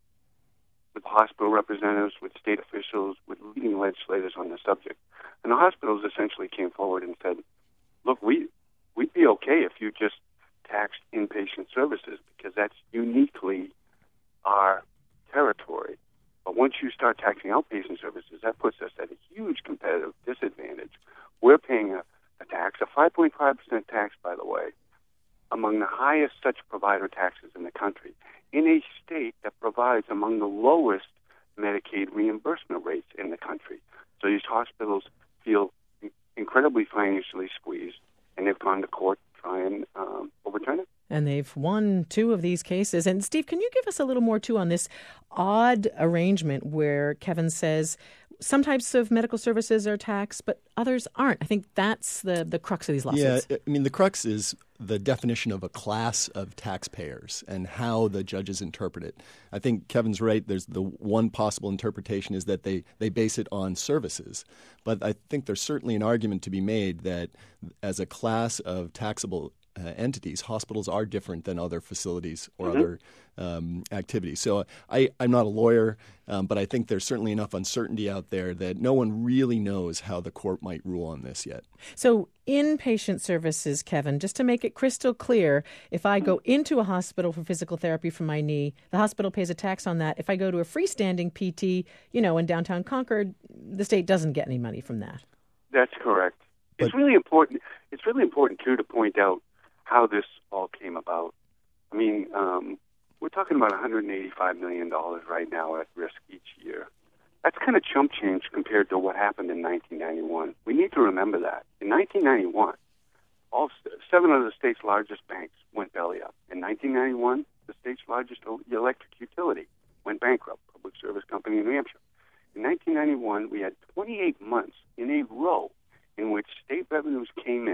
with hospital representatives, with state officials, with leading legislators on the subject. And the hospitals essentially came forward and said, look, we, we'd be okay if you just taxed inpatient services because that's uniquely our territory. But once you start taxing outpatient services, that puts us at a huge competitive disadvantage. We're paying a, a tax, a five point five percent tax, by the way, among the highest such provider taxes in the country, in a state that provides among the lowest Medicaid reimbursement rates in the country. So these hospitals feel incredibly financially squeezed, and they've gone to court to try and um, overturn it. And they've won two of these cases. And Steve, can you give us a little more, too, on this odd arrangement where Kevin says some types of medical services are taxed, but others aren't? I think that's the, the crux of these lawsuits. Yeah, I mean, the crux is the definition of a class of taxpayers and how the judges interpret it. I think Kevin's right. There's the one possible interpretation is that they, they base it on services. But I think there's certainly an argument to be made that as a class of taxable Uh, entities, hospitals are different than other facilities or mm-hmm. other um, activities. So I, I'm not a lawyer, um, but I think there's certainly enough uncertainty out there that no one really knows how the court might rule on this yet. So inpatient services, Kevin, just to make it crystal clear, if I go into a hospital for physical therapy for my knee, the hospital pays a tax on that. If I go to a freestanding P T, you know, in downtown Concord, the state doesn't get any money from that. That's correct. But, it's really important. It's really important, too, to point out how this all came about. I mean, um, we're talking about one hundred eighty-five million dollars right now at risk each year. That's kind of chump change compared to what happened in nineteen ninety-one. We need to remember that. In nineteen ninety-one, all seven of the state's largest banks went belly up. In nineteen ninety-one, the state's largest electric utility went bankrupt, Public Service Company in New Hampshire. In nineteen ninety-one, we had twenty-eight months in a row in which state revenues came in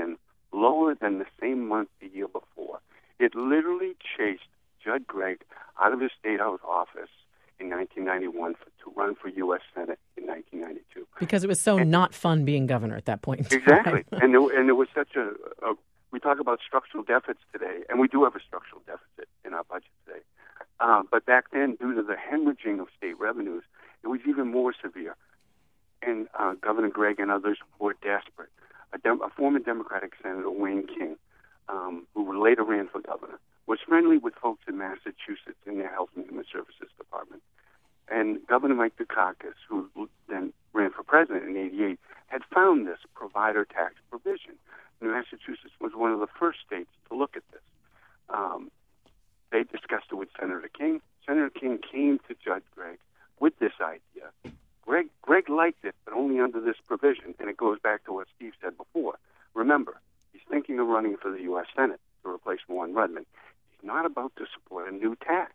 lower than the same month the year before. It literally chased Judd Gregg out of his state house office in nineteen ninety-one for, to run for U S Senate in nineteen ninety-two. Because it was so and, not fun being governor at that point. Exactly. and, there, and there was such a, a, we talk about structural deficits today, and we do have a structural deficit in our budget today. Uh, but back then, due to the hemorrhaging of state revenues, it was even more severe. And uh, Governor Gregg and others were desperate. A, dem- a former Democratic Senator, Wayne King, um, who later ran for governor, was friendly with folks in Massachusetts in their Health and Human Services Department. And Governor Mike Dukakis, who then ran for president in eighty-eight, had found this provider tax provision. And Massachusetts was one of the first states to look at this. Um, they discussed it with Senator King. Senator King came to Judge Gregg with this idea. Greg, Greg liked it, but only under this provision. And it goes back to what Steve said before. Remember, he's thinking of running for the U S Senate to replace Warren Rudman. He's not about to support a new tax.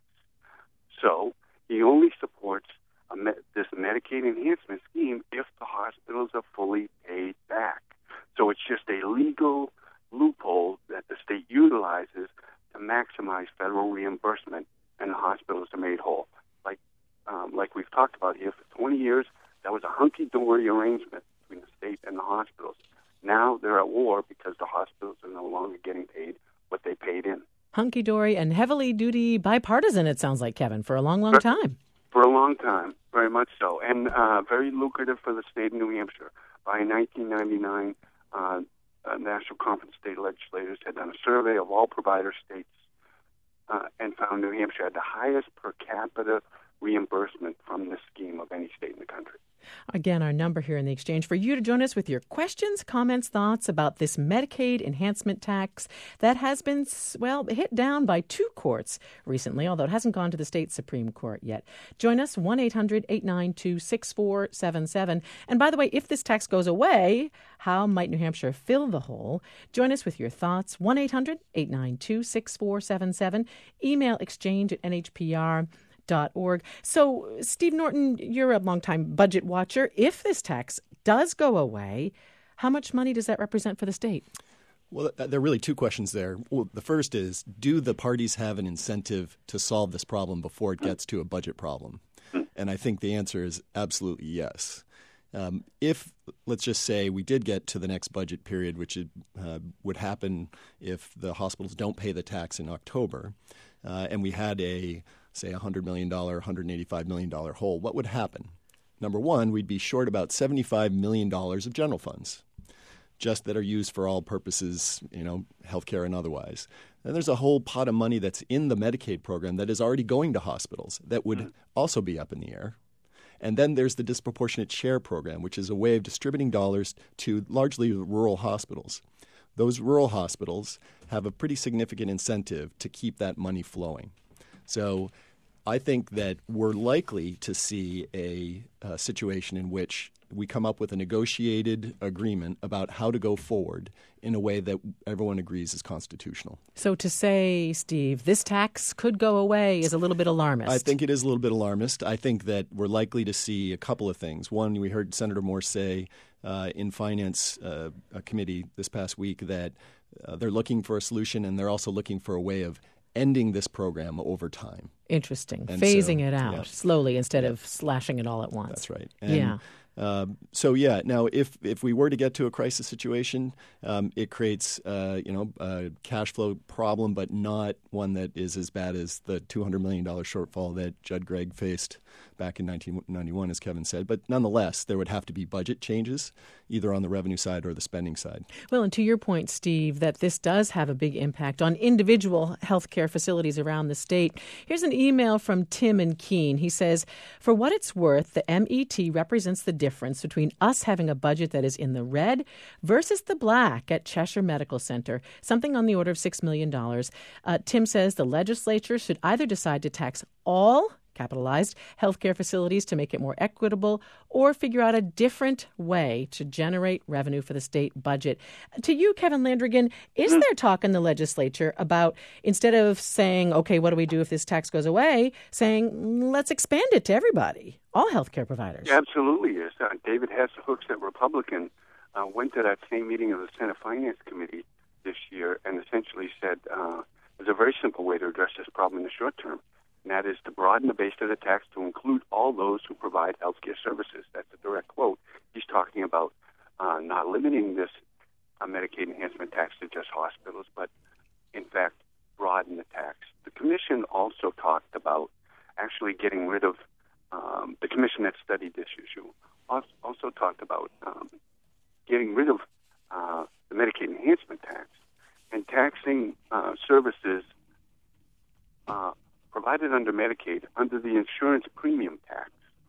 So he only supports a me- this Medicaid enhancement scheme if the hospitals are fully paid back. So it's just a legal loophole that the state utilizes to maximize federal reimbursement, and the hospitals are made whole. Like um, like we've talked about here, for twenty years, that was a hunky-dory arrangement between the state and the hospitals. Now they're at war because the hospitals are no longer getting paid what they paid in. Hunky-dory and heavily duty bipartisan, it sounds like, Kevin, for a long, long time. For a long time, very much so. And uh, very lucrative for the state of New Hampshire. By nineteen ninety-nine, uh, uh, National Conference of State Legislators had done a survey of all provider states uh, and found New Hampshire had the highest per capita reimbursement from this scheme of any state in the country. Again, our number here in the Exchange for you to join us with your questions, comments, thoughts about this Medicaid enhancement tax that has been, well, hit down by two courts recently, although it hasn't gone to the state Supreme Court yet. Join us, one eight hundred eight nine two six four seven seven. And by the way, if this tax goes away, how might New Hampshire fill the hole? Join us with your thoughts, one eight hundred eight nine two six four seven seven. Email exchange at N H P R dot org. So, Steve Norton, you're a longtime budget watcher. If this tax does go away, how much money does that represent for the state? Well, there are really two questions there. Well, the first is, do the parties have an incentive to solve this problem before it gets to a budget problem? And I think the answer is absolutely yes. Um, if, let's just say, we did get to the next budget period, which it, uh, would happen if the hospitals don't pay the tax in October, uh, and we had a say a one hundred million dollars, one hundred eighty-five million dollars hole, what would happen? Number one, we'd be short about seventy-five million dollars of general funds, just that are used for all purposes, you know, healthcare and otherwise. And there's a whole pot of money that's in the Medicaid program that is already going to hospitals that would also be up in the air. And then there's the disproportionate share program, which is a way of distributing dollars to largely rural hospitals. Those rural hospitals have a pretty significant incentive to keep that money flowing. So I think that we're likely to see a, a situation in which we come up with a negotiated agreement about how to go forward in a way that everyone agrees is constitutional. So to say, Steve, this tax could go away is a little bit alarmist. I think it is a little bit alarmist. I think that we're likely to see a couple of things. One, we heard Senator Moore say uh, in Finance uh, Committee this past week that uh, they're looking for a solution, and they're also looking for a way of ending this program over time. Interesting. And Phasing so, it out yeah. slowly instead yeah. of slashing it all at once. That's right. And, yeah. Uh, so yeah. Now, if if we were to get to a crisis situation, um, it creates uh, you know a cash flow problem, but not one that is as bad as the two hundred million dollars shortfall that Judd Gregg faced back in nineteen ninety-one, as Kevin said. But nonetheless, there would have to be budget changes, either on the revenue side or the spending side. Well, and to your point, Steve, that this does have a big impact on individual healthcare facilities around the state. Here's an email from Tim in Keene. He says, for what it's worth, the M E T represents the difference between us having a budget that is in the red versus the black at Cheshire Medical Center, something on the order of six million dollars. Uh, Tim says the legislature should either decide to tax all capitalized healthcare facilities to make it more equitable, or figure out a different way to generate revenue for the state budget. To you, Kevin Landrigan, is there talk in the legislature about, instead of saying, okay, what do we do if this tax goes away, saying, let's expand it to everybody, all healthcare providers? Absolutely is. Uh, David Hasselhoek, that Republican, uh, went to that same meeting of the Senate Finance Committee this year and essentially said uh, there's a very simple way to address this problem in the short term, and that is to broaden the base of the tax to include all those who provide healthcare services. That's a direct quote. He's talking about uh, not limiting this uh, Medicaid enhancement tax to just hospitals, but in fact broaden the tax. The commission also talked about actually getting rid of, um, the commission that studied this issue also talked about um, getting rid of uh, the Medicaid enhancement tax and taxing uh, services uh, provided under Medicaid under the insurance premium tax.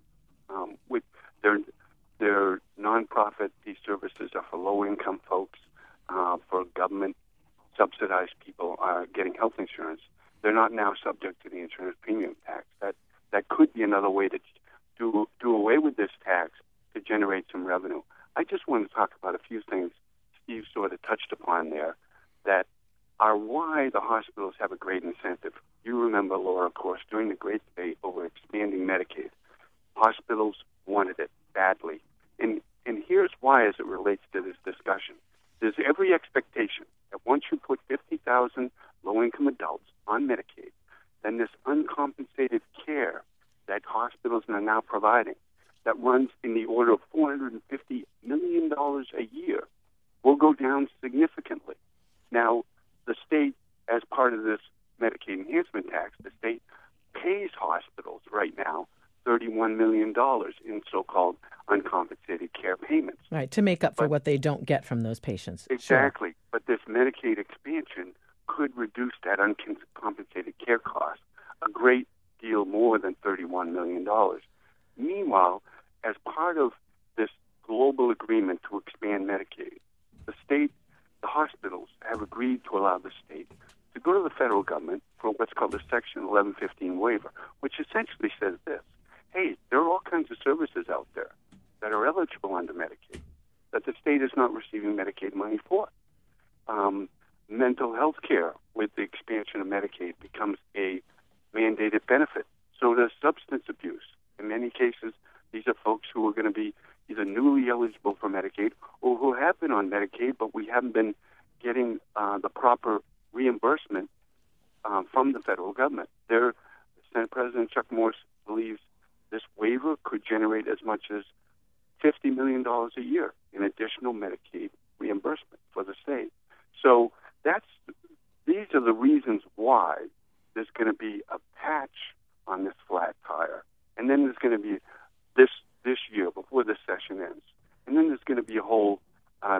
Um, with their their nonprofit, these services are for low-income folks, uh, for government-subsidized people uh, getting health insurance. They're not now subject to the insurance premium tax. That that could be another way to do do away with this tax to generate some revenue. I just want to talk about a few things Steve sort of touched upon there that are why the hospitals have a great incentive. You remember, Laura, of course, during the great debate over expanding Medicaid, hospitals wanted it badly. And, and here's why as it relates to this discussion. There's every expectation that once you put fifty thousand low-income adults on Medicaid, then this uncompensated care that hospitals are now providing that runs in the order of four hundred fifty million dollars a year will go down significantly. Now, the state, as part of this Medicaid enhancement tax, the state pays hospitals right now thirty-one million dollars in so-called uncompensated care payments. Right, to make up for but, what they don't get from those patients. Exactly. Sure. But this Medicaid expansion could reduce that uncompensated care cost a great deal more than thirty-one million dollars. Meanwhile, as part of this global agreement to expand Medicaid, the state, the hospitals have agreed to allow the state to go to the federal government for what's called a Section eleven fifteen waiver, which essentially says this: hey, there are all kinds of services out there that are eligible under Medicaid that the state is not receiving Medicaid money for. Um, mental health care with the expansion of Medicaid becomes a mandated benefit. So does substance abuse. In many cases, these are folks who are going to be either newly eligible for Medicaid or who have been on Medicaid, but we haven't been getting uh, the proper reimbursement uh, from the federal government. There, Senate President Chuck Morse believes this waiver could generate as much as fifty million dollars a year in additional Medicaid reimbursement for the state. So that's these are the reasons why there's going to be a patch on this flat tire, and then there's going to be this this year before this session ends, and then there's going to be a whole uh,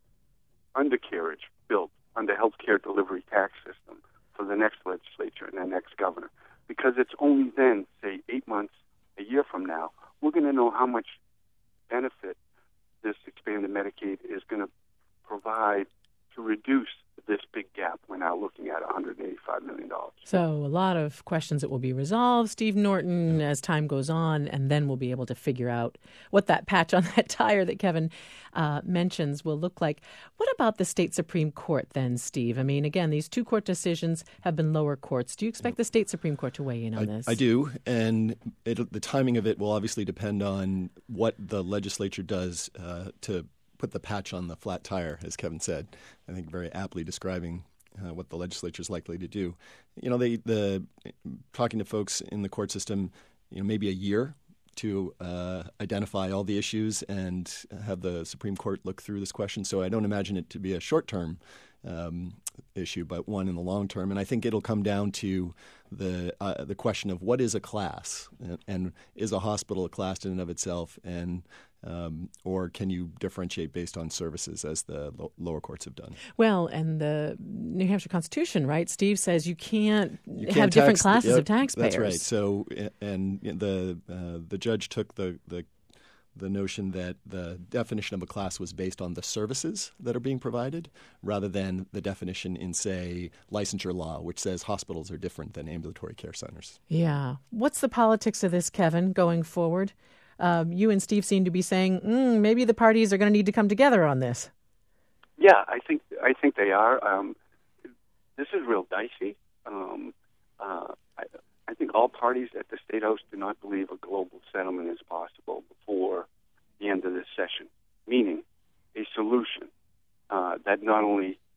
undercarriage built on the health care delivery tax system for the next legislature and the next governor, because it's only then, say, eight months, a year from now, we're going to know how much benefit this expanded Medicaid is going to provide to reduce this big gap. We're now looking at one hundred eighty-five million dollars. So a lot of questions that will be resolved, Steve Norton, as time goes on, and then we'll be able to figure out what that patch on that tire that Kevin uh, mentions will look like. What about the state Supreme Court then, Steve? I mean, again, these two court decisions have been lower courts. Do you expect the state Supreme Court to weigh in on I, this? I do, and it, the timing of it will obviously depend on what the legislature does uh, to put the patch on the flat tire, as Kevin said. I think very aptly describing uh, what the legislature is likely to do. You know, they the talking to folks in the court system, you know, maybe a year to uh, identify all the issues and have the Supreme Court look through this question. So I don't imagine it to be a short-term um, issue, but one in the long term. And I think it'll come down to the uh, the question of what is a class, and, and is a hospital a class in and of itself, and Um, or can you differentiate based on services, as the lo- lower courts have done? Well, and the New Hampshire Constitution, right, Steve, says you can't, you can't have tax, different classes yep, of taxpayers. That's right. So, and the uh, the judge took the, the the notion that the definition of a class was based on the services that are being provided, rather than the definition in, say, licensure law, which says hospitals are different than ambulatory care centers. Yeah. What's the politics of this, Kevin, going forward? Um, you and Steve seem to be saying mm, maybe the parties are going to need to come together on this. Yeah, I think I think they are. Um, this is real dicey. Um, uh, I, I think all parties at the State House do not believe a global settlement is possible before the end of this session, meaning a solution uh, that not only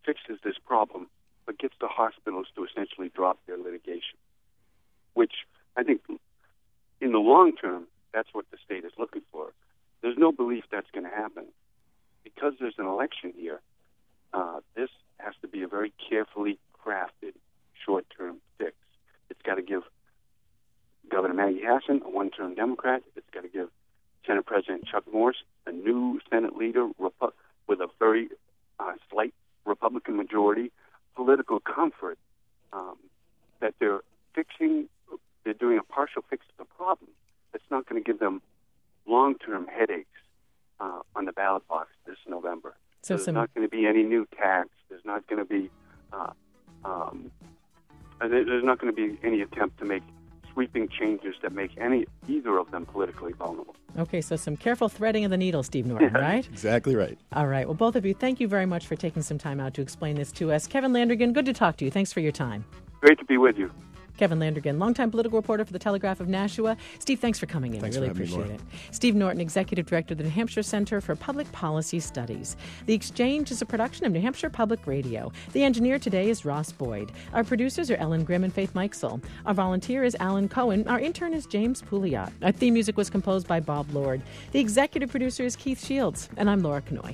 fixes this problem, but gets the hospitals to essentially drop their litigation, which I think in the long term, that's what the state is looking for. There's no belief that's going to happen. Because there's an election here, uh, this has to be a very carefully crafted short-term fix. It's got to give Governor Maggie Hassan, a one-term Democrat, it's got to give Senate President Chuck Norris, a new Senate leader Repu- with a very uh, slight Republican majority, political comfort um, that they're fixing, they're doing a partial fix to the problem. That's not going to give them long-term headaches uh, on the ballot box this November. So There's some... not going to be any new tax. There's not going to be uh, um, there's not going to be any attempt to make sweeping changes that make any either of them politically vulnerable. Okay, so some careful threading of the needle, Steve Norton, right? Exactly right. All right. Well, both of you, thank you very much for taking some time out to explain this to us. Kevin Landrigan, good to talk to you. Thanks for your time. Great to be with you. Kevin Landrigan, longtime political reporter for the Telegraph of Nashua. Steve, thanks for coming in. Thanks really for having me, appreciate it. Steve Norton, Executive Director of the New Hampshire Center for Public Policy Studies. The Exchange is a production of New Hampshire Public Radio. The engineer today is Ross Boyd. Our producers are Ellen Grimm and Faith Mikesell. Our volunteer is Alan Cohen. Our intern is James Pouliot. Our theme music was composed by Bob Lord. The executive producer is Keith Shields. And I'm Laura Knoy.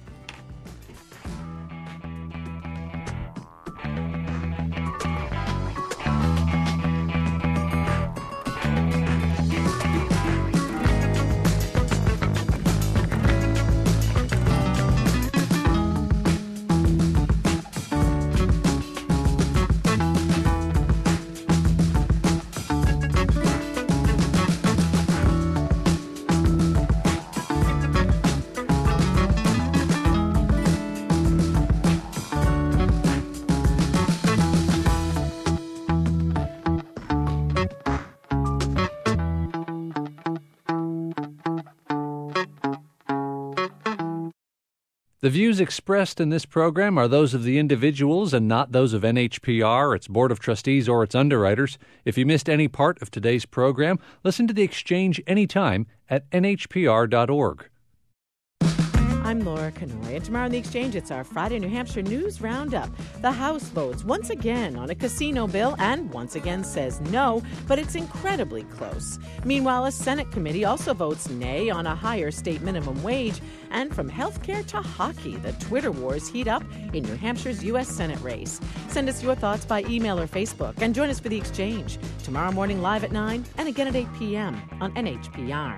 The views expressed in this program are those of the individuals and not those of N H P R, its Board of Trustees, or its underwriters. If you missed any part of today's program, listen to The Exchange anytime at N H P R dot org. I'm Laura Knoy, and tomorrow on The Exchange, it's our Friday New Hampshire News Roundup. The House votes once again on a casino bill and once again says no, but it's incredibly close. Meanwhile, a Senate committee also votes nay on a higher state minimum wage. And from healthcare to hockey, the Twitter wars heat up in New Hampshire's U S Senate race. Send us your thoughts by email or Facebook and join us for The Exchange tomorrow morning live at nine and again at eight p.m. on N H P R.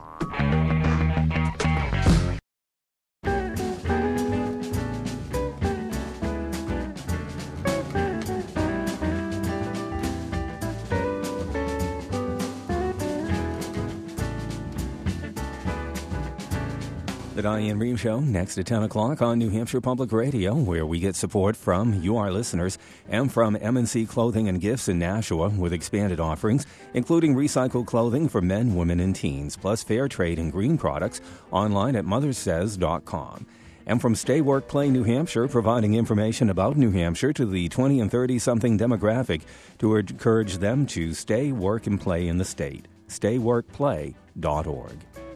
The Diane Rehm Show, next at ten o'clock on New Hampshire Public Radio, where we get support from you, our listeners, and from M and C Clothing and Gifts in Nashua with expanded offerings, including recycled clothing for men, women, and teens, plus fair trade and green products online at mothers says dot com. And from Stay Work Play New Hampshire, providing information about New Hampshire to the twenty and thirty-something demographic to encourage them to stay, work, and play in the state. stay work play dot org.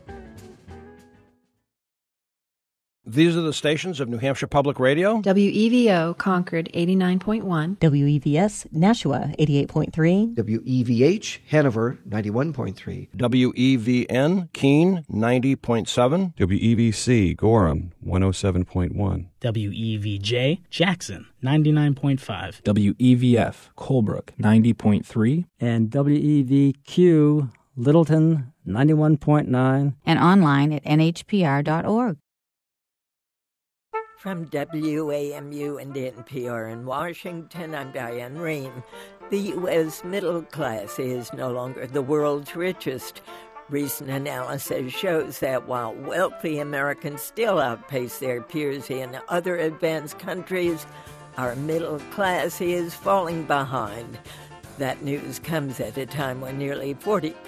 These are the stations of New Hampshire Public Radio. W E V O Concord eighty-nine point one. W E V S Nashua eighty-eight point three. W E V H Hanover ninety-one point three. W E V N Keene ninety point seven. W E V C Gorham one oh seven point one. W E V J Jackson ninety-nine point five. W E V F Colebrook ninety point three. And W E V Q Littleton ninety-one point nine. And online at N H P R dot org. From W A M U and N P R in Washington, I'm Diane Rehm. The U S middle class is no longer the world's richest. Recent analysis shows that while wealthy Americans still outpace their peers in other advanced countries, our middle class is falling behind. That news comes at a time when nearly forty